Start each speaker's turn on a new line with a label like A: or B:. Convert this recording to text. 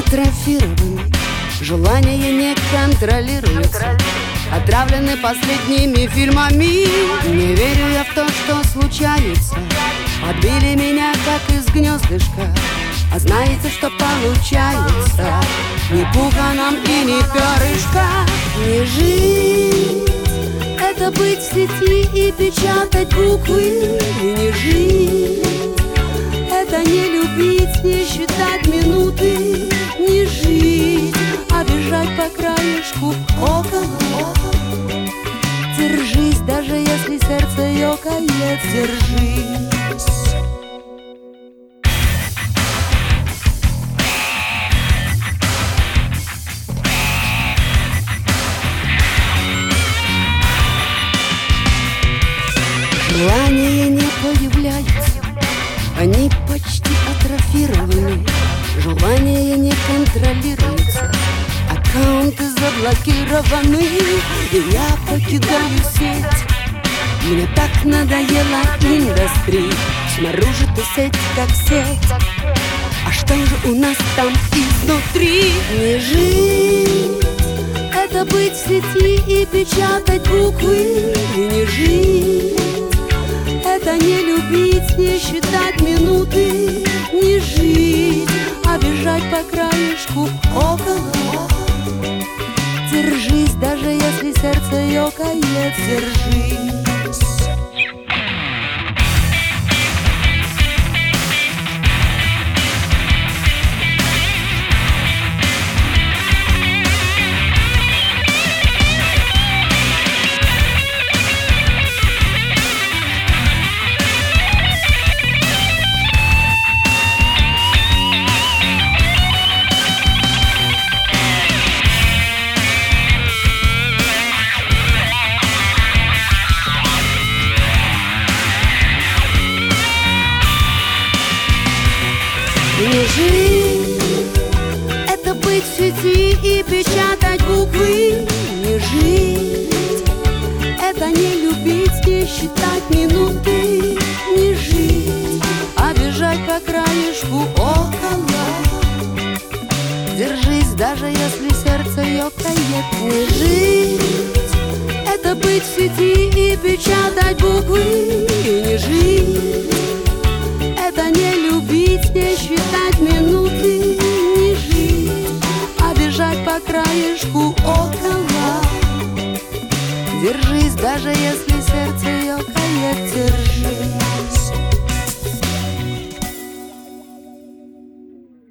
A: атрофированы, желания не контролируются, отравлены последними фильмами. Не верю я в то, что случается. Подбили меня, как из гнездышка. А знаете, что получается? Ни пуха нам и ни перышка. Не жить — это быть в сети и печатать буквы. Не жить — это не любить, не считать минуты. Не жить, а бежать по краешку около. Держись, даже если сердце ёкает, держись. Желания не появляются, они почти атрофированы. Желания не контролируются, аккаунты заблокированы. И я покидаю сеть. Мне так надоела индустрия. Снаружи-то сеть как сеть, а что же у нас там изнутри? Не жить — это быть в сети и печатать буквы. Не жить — это не любить, не считать минуты. Не жить, а бежать по краешку около. Держись, даже если сердце ёкает, держись. Не жить — это быть в сети и печатать буквы. Не жить — это не любить, не считать минуты. Не жить, а бежать по краешку около. Держись, даже если сердце ёкает. Не жить — это быть в сети и печатать буквы.